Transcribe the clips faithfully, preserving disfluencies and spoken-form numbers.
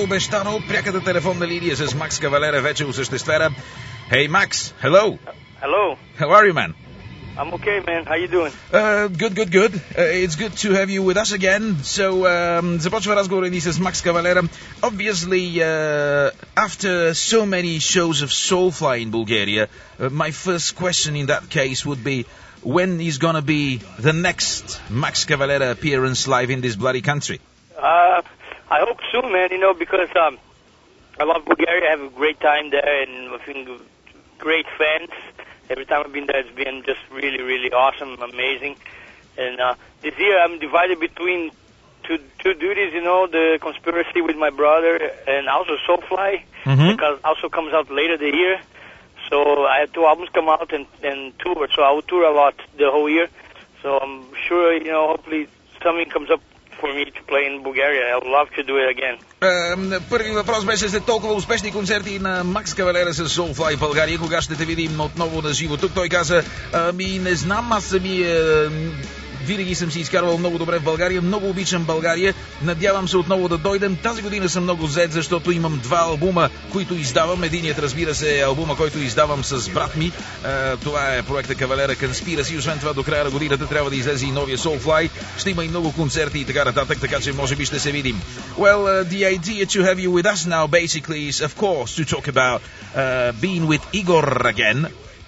обещано, пряката телефонна линия с Макс Кавалера вече осъществена. Hey, Max. Hello. Hello. How are you, man? I'm okay, man. How you doing? Uh, good, good, good. Uh, it's good to have you with us again. So, um, започва разговора ни с Макс Кавалера. Obviously, uh, after so many shows of Soulfly in Bulgaria, uh, my first question in that case would be, when is going to be the next Max Cavalera appearance live in this bloody country? Uh, I hope soon, man, you know, because um, I love Bulgaria. I have a great time there, and I think great fans. Every time I've been there, it's been just really, really awesome, amazing. And uh, this year, I'm divided between two two duties, you know, the conspiracy with my brother, and also Soulfly, Mm-hmm. because also comes out later the year. So I had two albums come out and, and tour, so I will tour a lot the whole year. So I'm sure, you know, hopefully something comes up for me to play in Bulgaria. I would love to do it again. Uh, първи въпрос беше след толкова успешни концерти на Макс Кавалера с Soulfly в България. Кога ще те видим отново на живо тук? Той каза, ами не знам, аз самия винаги съм си изкарвал много добре в България, много обичам България, надявам се отново да дойдем. Тази година съм много зает, защото имам два албума, които издавам. Единият, разбира се, е албума, който издавам с брат ми. Това е проекта Кавалера Conspiracy. Освен това, до края на годината трябва да излезе и новия Soulfly. Ще има и много концерти и така нататък, така че може би ще се видим. Well, uh, the idea to have you with us now basically is, of course, to talk about uh, being with Igor again.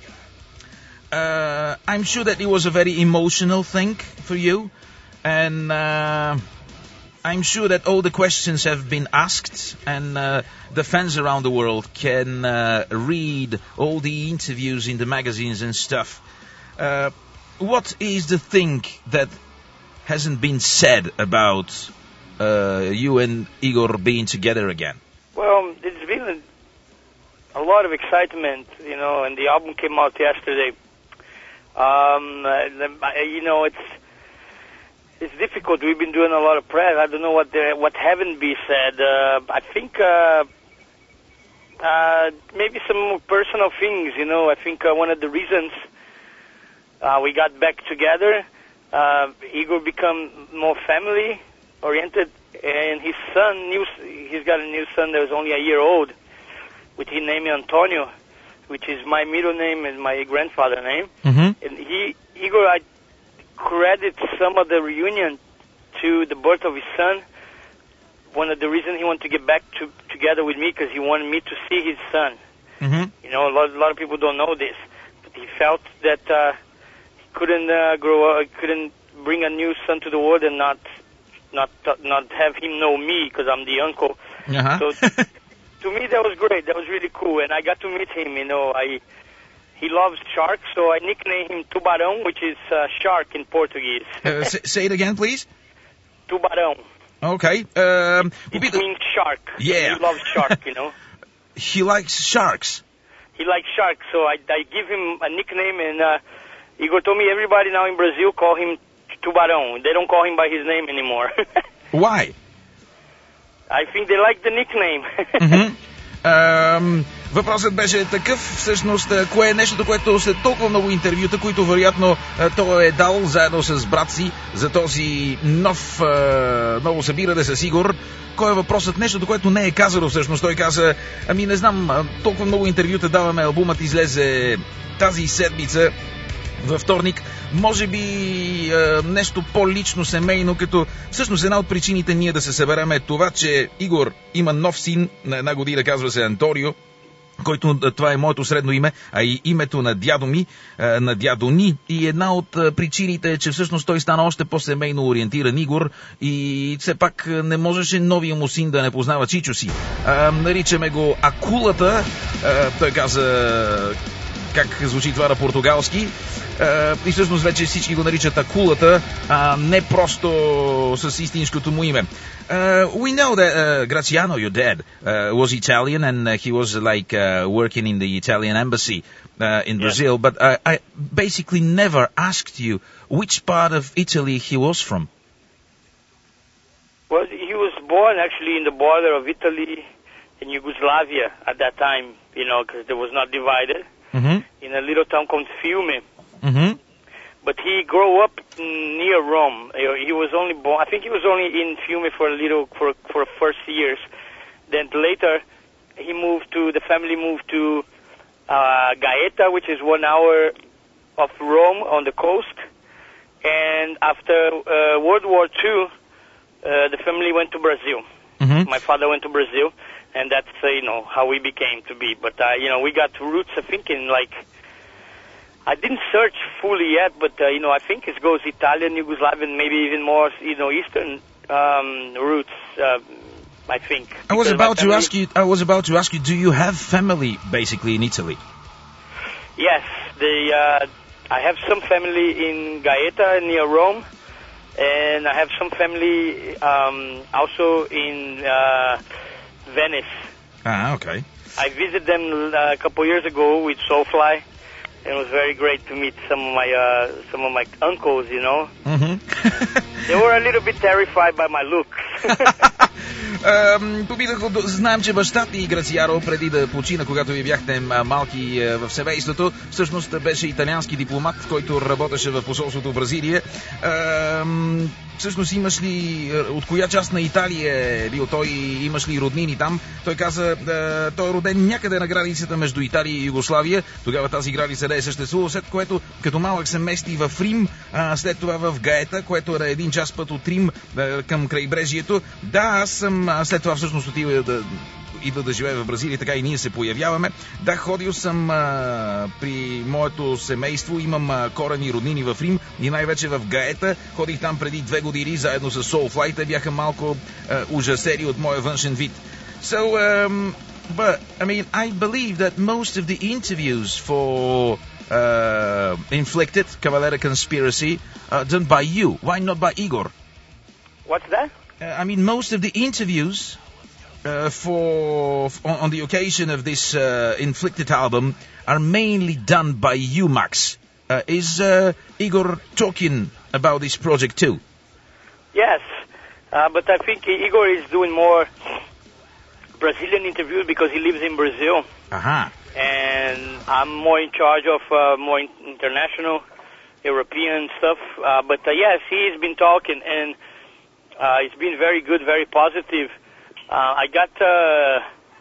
Uh, I'm sure that it was a very emotional thing for you, and uh, I'm sure that all the questions have been asked, and uh, the fans around the world can uh, read all the interviews in the magazines and stuff. Uh, what is the thing that hasn't been said about uh, you and Igor being together again? Well, it's been a lot of excitement, you know, and the album came out yesterday. Um, uh, you know, it's it's difficult. We've been doing a lot of press. I don't know what there, what haven't been said. Uh, I think uh, uh, maybe some more personal things. You know, I think uh, one of the reasons uh, we got back together, uh, Igor become more family oriented, and his son, new, he's got a new son that was only a year old, which he named Antonio, which is my middle name and my grandfather's name. Mm-hmm. And he, Igor, I credit some of the reunion to the birth of his son. One of the reasons he wanted to get back to, together with me, because he wanted me to see his son. Mm-hmm. You know, a lot, a lot of people don't know this, but he felt that uh, he couldn't uh, grow up, couldn't bring a new son to the world and not, not, not have him know me, because I'm the uncle. Uh-huh. So. To me, that was great. That was really cool, and I got to meet him. You know, I he loves sharks, so I nicknamed him Tubarão, which is uh, shark in Portuguese. uh, say, say it again, please. Tubarão. Okay. Um, it means shark. Yeah. He loves shark. You know. He likes sharks. He likes sharks, so I, I give him a nickname, and uh, Igor told me everybody now in Brazil call him Tubarão. They don't call him by his name anymore. Why? I think they like the nickname. Mm-hmm. um, въпросът беше такъв, всъщност, кое е нещото, което след толкова много интервюта, които вероятно той е дал заедно с брат си за този нов, ново събиране с Игор. Кой е въпросът? Нещото, което не е казано всъщност. Той каза, ами не знам, толкова много интервюта даваме, албумът излезе тази седмица, във вторник, може би е, нещо по-лично, семейно, като всъщност една от причините ние да се съберем е това, че Игор има нов син на една година, казва се Анторио, който това е моето средно име, а и името на дядо ми, на дядо ни. И една от причините е, че всъщност той стана още по-семейно ориентиран Игор и все пак не можеше новия му син да не познава чичо си. А, наричаме го Акулата, а, той каза как звучи това на португалски. Uh, и всъщност вече всички го наричат Акулата, а не просто с истинското му име. Uh, we know that uh, Graziano, your dad, uh, was Italian and uh, he was like uh, working in the Italian embassy uh, in yeah. Brazil, but uh, I basically never asked you which part of Italy he was from. Well, he was born actually in the border of Italy and Yugoslavia at that time, you know, because it was not divided, mm-hmm. in a little town called Fiume. Mm-hmm. But he grew up near Rome. He was only born, I think he was only in Fiume for a little, for for first years. Then later, he moved to, the family moved to uh, Gaeta, which is one hour of Rome on the coast. And after uh, World War Two, uh, the family went to Brazil. Mm-hmm. My father went to Brazil, and that's, uh, you know, how we became to be. But, uh, you know, we got roots, I think, in, like, I didn't search fully yet, but, uh, you know, I think it goes Italian, Yugoslavian, maybe even more, you know, Eastern um, roots, uh, I think. I was Because about my to family- ask you, I was about to ask you, do you have family, basically, in Italy? Yes, the, uh, I have some family in Gaeta near Rome, and I have some family um, also in uh, Venice. Ah, okay. I visited them uh, a couple years ago with Soulfly, and it was very great to meet some of my uh, some of my uncles. You know, Mm-hmm. they were a little bit terrified by my looks. Ам, Попитах, от- знам, че баща ти, Грациаро, преди да почина, когато ви бяхте м, малки е, в семейството, всъщност беше италиански дипломат, който работеше в посолството в Бразилия. Ам, Всъщност имаш ли, е, от коя част на Италия е бил той, имаш ли роднини там? Той каза, е, той е роден някъде на границата между Италия и Югославия. Тогава тази граница не е съществувала, след което като малък се мести в Рим, а след това в Гаета, което е на един час път от Рим е, към крайбрежието. Да, аз съм а, след това всъщност отива да идва да живее в Бразилия, така и ние се появяваме. Да, ходил съм а, при моето семейство, имам а, корени роднини в Рим и най-вече в Гаета. Ходих там преди две години заедно с Soulfly. Те бяха малко а, ужасени от моя външен вид. So, um, but, I mean, I believe that most of the interviews for uh, Inflicted, Cavalera Conspiracy, are done by you. Why not by Igor? What's that? Uh, I mean, most of the interviews uh, for on, on the occasion of this uh, Inflicted album are mainly done by you, Max. Uh, is uh, Igor talking about this project too? Yes, uh, but I think Igor is doing more Brazilian interviews because he lives in Brazil, Aha. and I'm more in charge of uh, more in- international European stuff. Uh, but uh, yes, he's been talking, and uh, it's been very good, very positive. Uh, I got uh,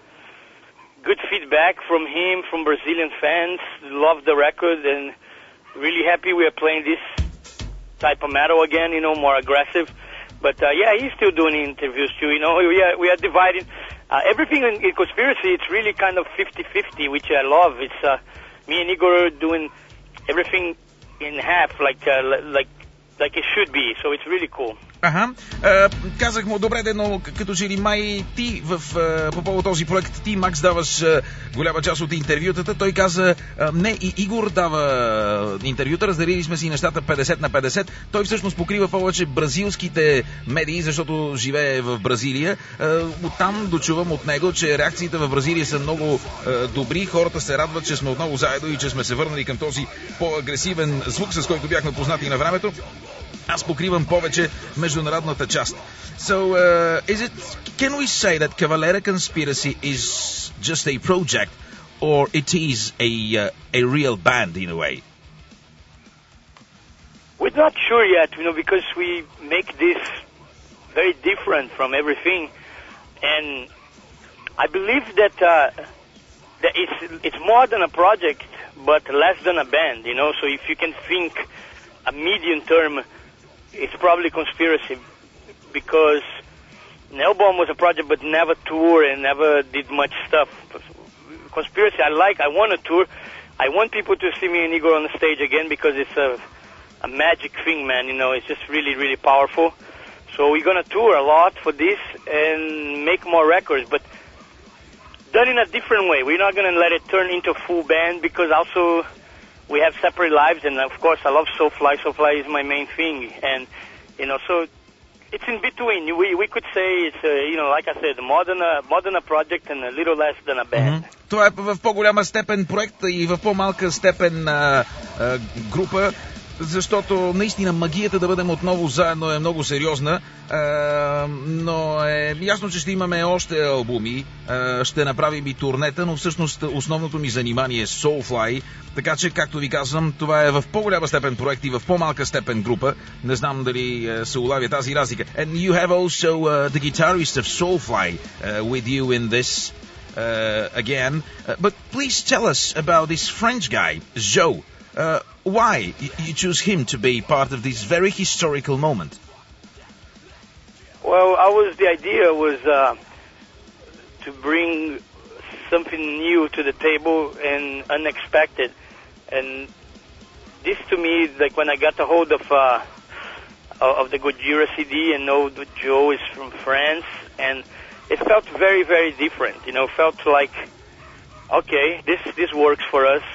good feedback from him, from Brazilian fans. Love the record, and really happy we are playing this type of metal again. You know, more aggressive. But uh, yeah, he's still doing interviews too. You know, we are we are dividing uh, everything in, in Conspiracy. It's really kind of fifty-fifty, which I love. It's uh, me and Igor doing everything in half, like uh, li- like like it should be. So it's really cool. Аха. Е, казах му, добре, де, но като че ли май ти в, е, по повод този проект, ти, Макс, даваш е, голяма част от интервютата. Той каза, е, не, и Игор дава интервюта, разделили сме си нещата петдесет на петдесет. Той всъщност покрива повече бразилските медии, защото живее в Бразилия. Е, оттам дочувам от него, че реакциите в Бразилия са много е, добри. Хората се радват, че сме отново заедно и че сме се върнали към този по-агресивен звук, с който бяхме познати на времето. Аз покривам повече международната част. So, uh, is it, can we say that Cavalera Conspiracy is just a project, or it is a uh, a real band in a way? We're not sure yet, you know, because we make this very different from everything, and I believe that uh, that it's it's more than a project, but less than a band, you know. So if you can think a medium term, it's probably Conspiracy, because Nailbomb was a project but never tour and never did much stuff. Conspiracy, I like, I want to tour. I want people to see me and Igor on the stage again because it's a, a magic thing, man, you know, it's just really, really powerful. So we're going to tour a lot for this and make more records, but done in a different way. We're not going to let it turn into a full band because also we have separate lives, and of course I love Soulfly. Soulfly is my main thing, and you know, so it's in between. We we could say it's a, you know, like I said, more than a more than a project and a little less than a band. Mm-hmm. Това е в по-голяма степен проект и в по-малка степен а, а, група. защото наистина магията да бъдем отново заедно е много сериозна, но е ясно, че ще имаме още албуми, ще направим и турнета, но всъщност основното ми занимание е Soulfly, така че, както ви казвам, това е в по-голяма степен проект и в по-малка степен група. Не знам дали се улавя тази разлика. And you have also uh, the guitarist of Soulfly uh, with you in this uh, again. Uh, but please tell us about this French guy, Joe. Uh, why you choose him to be part of this very historical moment? Well, I was the idea was uh, to bring something new to the table and unexpected. And this to me, like when I got a hold of uh, of the Gojira C D and know that Joe is from France, and it felt very, very different. You know, felt like, okay, this this works for us.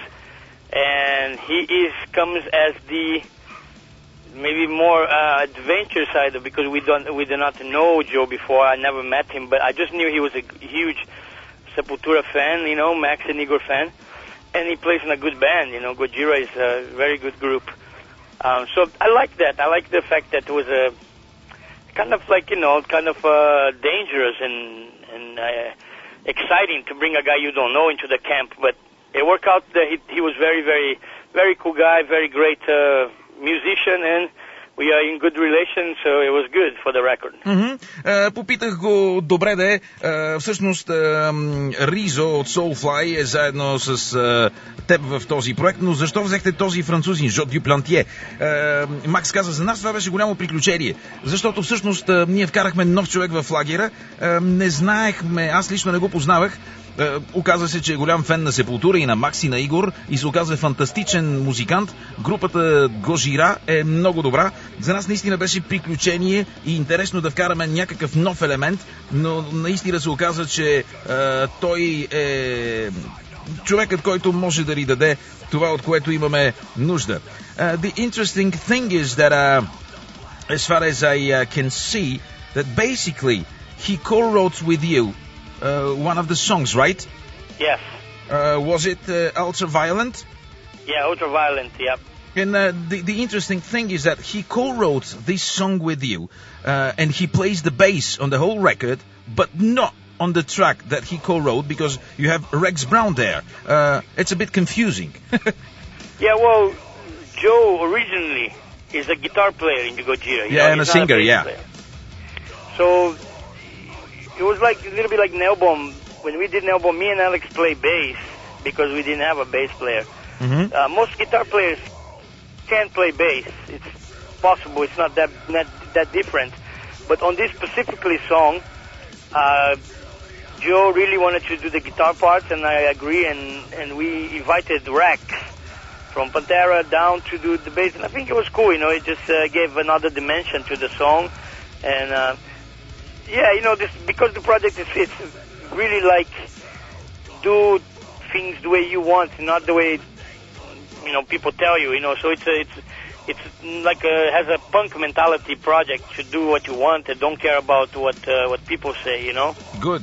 And he is comes as the maybe more uh, adventure side of, because we don't we do not know Joe before. I never met him, but I just knew he was a huge Sepultura fan, you know, Max and Igor fan, and he plays in a good band. You know, Gojira is a very good group. Um, so I like that. I like the fact that it was a kind of like, you know, kind of uh, dangerous and and uh, exciting to bring a guy you don't know into the camp, but it worked out that he, he was very, very, very cool guy, very great uh, musician, and we are in good relations, so it was good for the record. Mm-hmm. Uh, попитах го, добре де, uh, всъщност uh, Ризо от Soulfly е заедно с uh, теб в този проект, но защо взехте този французин, Жо Дюплантие? Uh, Макс каза, за нас това беше голямо приключение, защото всъщност uh, ние вкарахме нов човек в лагера, uh, не знаехме, аз лично не го познавах. Оказва се, че е голям фен на Сепултура и на Макс и на Игор и се оказва фантастичен музикант. Групата Гожира е много добра. За нас наистина беше приключение и интересно да вкараме някакъв нов елемент, но наистина се оказва, че е, той е човекът, който може да ни даде това, от което имаме нужда. Uh, the interesting thing is that uh, as far as I uh, can see, that basically he co-wrote with you Uh, one of the songs, right? Yes. Uh, was it uh, Ultraviolent? Yeah, Ultraviolent, yep. And uh, the, the interesting thing is that he co-wrote this song with you, uh, and he plays the bass on the whole record, but not on the track that he co-wrote, because you have Rex Brown there. Uh, it's a bit confusing. Yeah, well, Joe originally is a guitar player in the Gojira. Yeah, know, and a singer, a yeah. Player. So it was like a little bit like Nailbomb. When we did Nailbomb, me and Alex play bass because we didn't have a bass player. Mm-hmm. Uh, most guitar players can play bass. It's possible. It's not that not that different. But on this specifically song, uh, Joe really wanted to do the guitar parts, and I agree. And and we invited Rex from Pantera down to do the bass, and I think it was cool. You know, it just uh, gave another dimension to the song, and uh, yeah, you know, this because the project is it's really like do things the way you want, not the way you know people tell you. You know, so it's a, it's it's like a, has a punk mentality project to do what you want and don't care about what uh, what people say. You know. Good.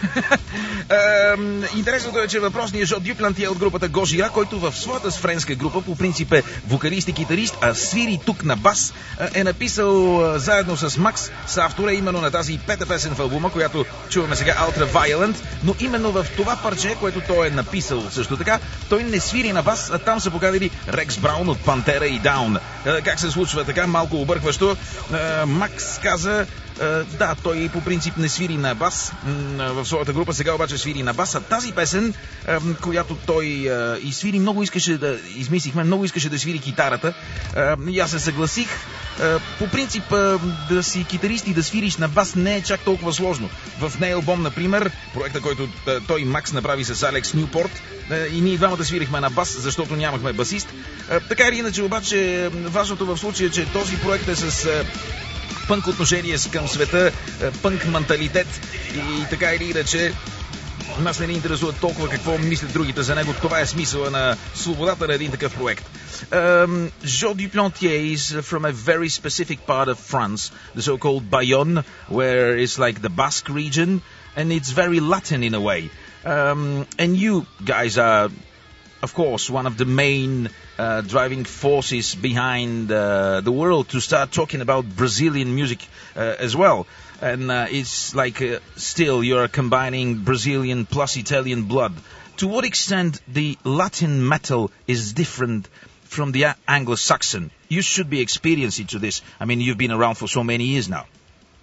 Интересното е, че въпросният Жо Дюплантие от групата Гожира, който в своята френска група по принцип е вокалист и китарист, а свири тук на бас, е написал заедно с Макс с автора именно на тази пета песен в албума, която чуваме сега, Ultraviolent, но именно в това парче, което той е написал също така, той не свири на бас, а там са поканили Рекс Браун от Пантера и Даун. Как се случва така, малко объркващо. Макс каза, да, той по принцип не свири на бас в своята група, сега обаче свири на бас. А тази песен, която той и свири, много искаше да измислихме, много искаше да свири китарата. И аз се съгласих. По принцип да си китарист и да свириш на бас не е чак толкова сложно. В Nailbomb, например, проекта, който той Макс направи с Алекс Нюпорт, и ние двамата свирихме на бас, защото нямахме басист. Така или иначе, обаче, важното в случая е, че този проект е с пънк отношение към света, пънк менталитет и така или иначе нас не ни интересува толкова какво мислят другите за него. Това е смисъла на свободата на един такъв проект. Um, Joe Duplantier is from a very specific part of France, the so-called Bayonne, where it's like the Basque region, and it's very Latin in a way. Um, and you guys are of course, one of the main uh, driving forces behind uh, the world to start talking about Brazilian music uh, as well. And uh, it's like uh, still you're combining Brazilian plus Italian blood. To what extent the Latin metal is different from the Anglo-Saxon? You should be experienced into this. I mean, you've been around for so many years now.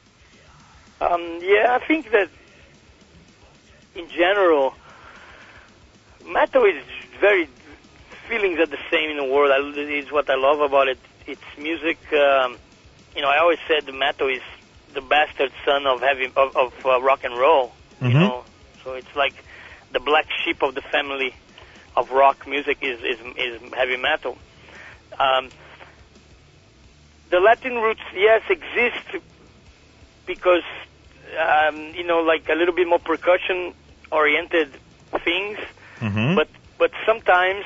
Um, yeah, I think that in general, metal is very, feelings are the same in the world. I, it's what I love about it. It's music. Um, you know, I always said the metal is the bastard son of heavy of, of uh, rock and roll. Mm-hmm. You know, so it's like the black sheep of the family of rock music is is, is heavy metal. Um, the Latin roots, yes, exist because um, you know, like a little bit more percussion-oriented things. Mm-hmm. But but sometimes,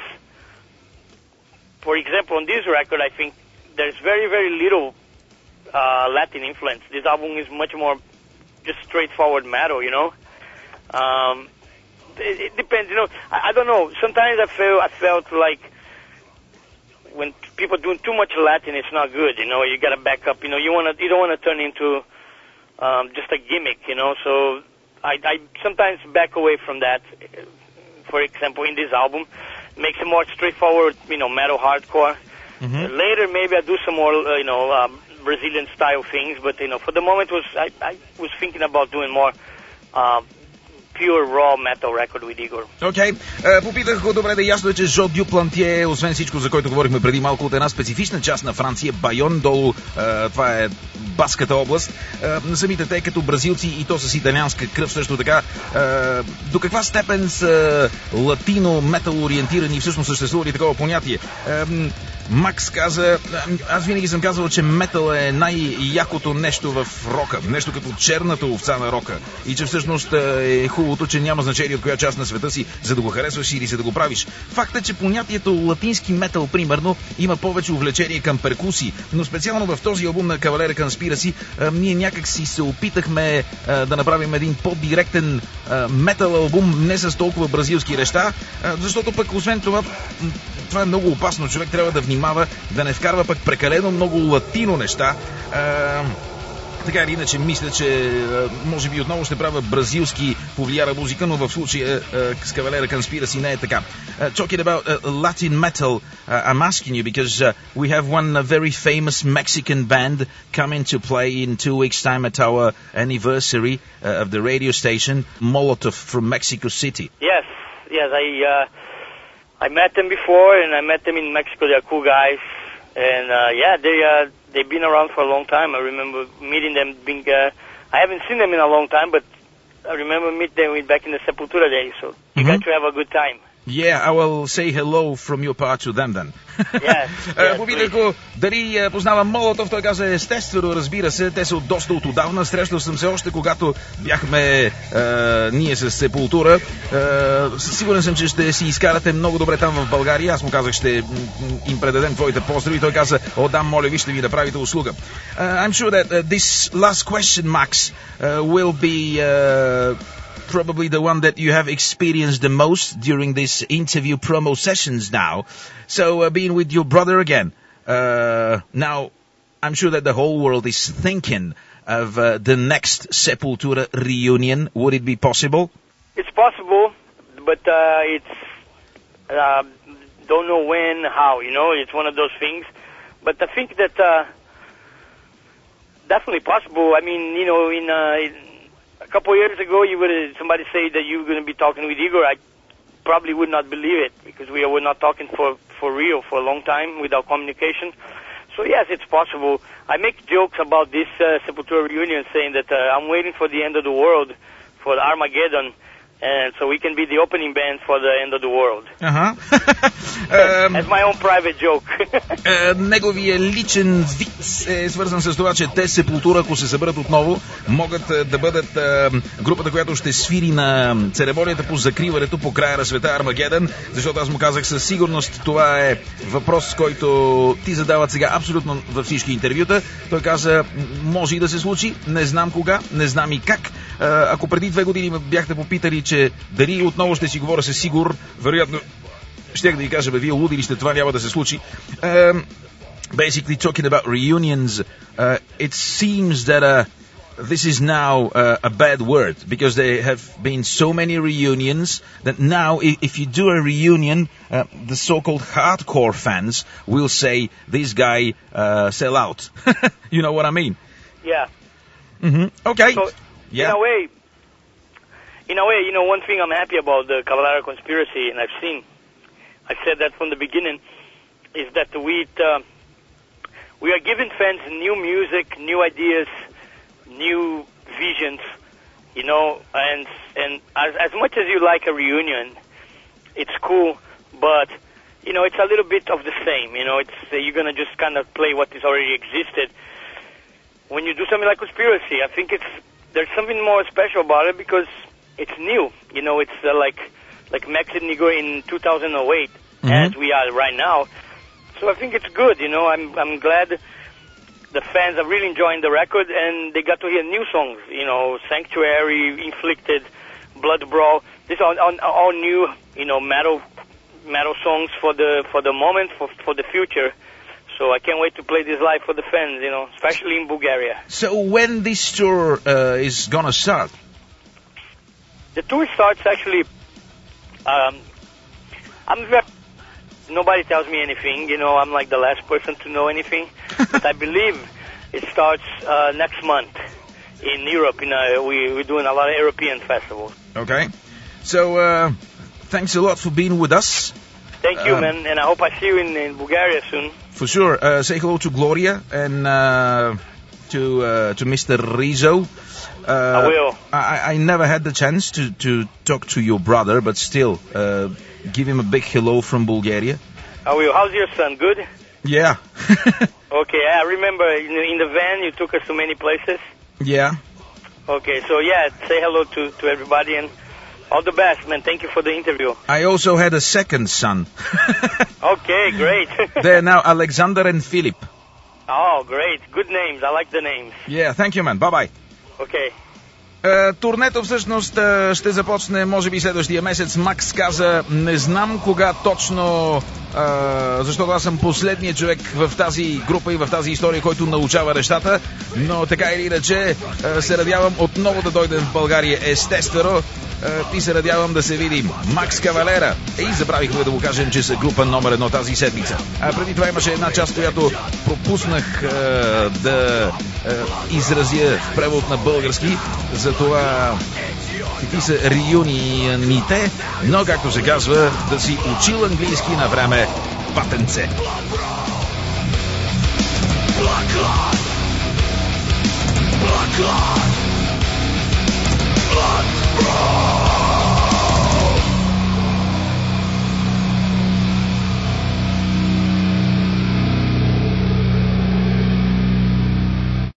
for example, on this record, I think there's very very little uh, Latin influence. This album is much more just straightforward metal, you know. Um, it, it depends, you know. I, I don't know. Sometimes I feel I felt like when people doing too much Latin, it's not good. You know, you got to back up. You know, you want to you don't want to turn into um, just a gimmick. You know, so I, I sometimes back away from that. For example, in this album, makes it more straightforward, you know, metal hardcore. Mm-hmm. Uh, later, maybe I do some more, uh, you know, uh, Brazilian style things. But you know, for the moment, was I, I was thinking about doing more uh, pure raw metal record with Igor. Окей. Okay. Uh, попитах го, добре, да ясно е, че Жо Дюплантие, освен всичко, за който говорихме преди малко, от една специфична част на Франция, Байон, долу, uh, това е Баската област. Uh, самите те като бразилци и то с италианска кръв също така. Uh, до каква степен са латино-метал ориентирани, всъщност съществува ли такова понятие? Uh, Макс каза, аз винаги съм казал, че метал е най-якото нещо в рока, нещо като черната овца на рока, и че всъщност е хубавото, че няма значение от коя част на света си, за да го харесваш или за да го правиш. Факт е, че понятието латински метал, примерно, има повече увлечение към перкусии, но специално в този албум на Cavalera Conspiracy ние някак си се опитахме а, да направим един по-директен а, метал албум, не с толкова бразилски неща, а, защото пък освен това това е много опасно. Човек трябва да внимава да не вкарва пък прекалено много латино неща. А, така или иначе, мисля, че а, може би отново ще правя бразилски повлияра музика, но в случая с Cavalera Conspiracy не е така. Uh, talking about uh, Latin metal, uh, I'm asking you because uh, we have one uh, very famous Mexican band coming to play in two weeks' time at our anniversary uh, of the radio station, Molotov from Mexico City. Yes, yes, I... Uh... I met them before, and I met them in Mexico. They're cool guys, and uh, yeah, they uh, they've been around for a long time. I remember meeting them. Being, uh, I haven't seen them in a long time, but I remember meeting them back in the Sepultura days. So you mm-hmm. got to have a good time. Yeah, I will say hello from your part to them then. Yes, yes, попитах го дали познава Молотов, той каза естествено, разбира се, те са от доста от отдавна, срещал съм се още когато бяхме е, ние с Сепултура. Е, сигурен съм, че ще си изкарате много добре там в България. Аз му казах, ще им предадем твоите поздрави. Той каза, о да, моля ви, ще ви направите услуга. Uh, I'm sure that uh, this last question, Max, uh, will be uh, probably the one that you have experienced the most during this interview promo sessions now. So uh, being with your brother again, uh, now I'm sure that the whole world is thinking of uh, the next Sepultura reunion. Would it be possible? It's possible, but uh, it's uh, don't know when, how, you know, it's one of those things. But I think that uh, definitely possible. I mean, you know, in... Uh, in a couple of years ago, you would somebody say that you were going to be talking with Igor. I probably would not believe it because we were not talking for, for real for a long time without communication. So yes, it's possible. I make jokes about this uh, Sepultura reunion, saying that uh, I'm waiting for the end of the world, for Armageddon, and so we can be the opening band for the end of the world. Uh-huh. That's my own private joke. Неговия личен вид е свързан с това, че те Сепултура, ако се съберат отново, могат да бъдат групата, която ще свири на церемонията по закриването по края на света Армагедън, защото аз му казах със сигурност, това е въпрос, който ти задават сега абсолютно във всички интервюта. Той каза, може и да се случи, не знам кога, не знам и как. Ако преди две години ме бяхте попитали, че дали отново ще си говоря с Сигур, вероятно Щях да ви кажа, бе, вие луди ли сте, това няма да се случи. Um, basically talking about reunions, uh, it seems that uh, this is now uh, a bad word because there have been so many reunions that now if, if you do a reunion, uh, the so-called hardcore fans will say this guy uh, sell out. You know what I mean? Yeah. Mm-hmm. Okay. So, yeah. in a way, in a way, you know, one thing I'm happy about the Cavallaro conspiracy, and I've seen, I said that from the beginning, is that we uh, we are giving fans new music, new ideas, new visions, you know, and and as, as much as you like a reunion, it's cool, but, you know, it's a little bit of the same, you know, it's uh, you're going to just kind of play what is already existed. When you do something like Conspiracy, I think it's there's something more special about it because it's new, you know, it's uh, like like Mexican Negro in two thousand eight, mm-hmm. as we are right now, so I think it's good, you know, I'm I'm glad the fans are really enjoying the record, and they got to hear new songs, you know, Sanctuary, Inflicted, Blood Brawl. These are all, all new, you know, metal metal songs for the for the moment, for for the future. So I can't wait to play this live for the fans, you know, especially in Bulgaria. So when this tour uh, is gonna start? The tour starts actually. Um, I'm very. Nobody tells me anything, you know, I'm like the last person to know anything, but I believe it starts uh, next month in Europe. You know, we, we're doing a lot of European festivals. Okay. So, uh, thanks a lot for being with us. Thank you, um, man, and I hope I see you in, in Bulgaria soon. For sure. Uh, say hello to Gloria and uh, to uh, to Mister Rizzo. Uh, I will. I, I never had the chance to, to talk to your brother, but still, uh, give him a big hello from Bulgaria. I will. How's your son? Good? Yeah. Okay, I remember in, in the van you took us to many places. Yeah. Okay, so yeah, say hello to, to everybody and all the best, man. Thank you for the interview. I also had a second son. Okay, great. They're now Alexander and Philip. Oh, great. Good names. I like the names. Yeah, thank you, man. Bye-bye. Okay. Uh, турнето всъщност uh, ще започне може би следващия месец. Макс каза, не знам кога точно, uh, защото аз съм последният човек в тази група и в тази история, който научава нещата, но така или иначе uh, се надявам отново да дойдем в България, естествено, uh, и се надявам да се видим. Макс Кавалера. И забравихме да му кажем, че са група номер едно тази седмица. А преди това имаше една част, която пропуснах uh, да uh, изразя в превод на български, за това какви са реюнионите, но както се казва, да си учил английски на време патенце. Blood clot. Blood clot. Blood brawl.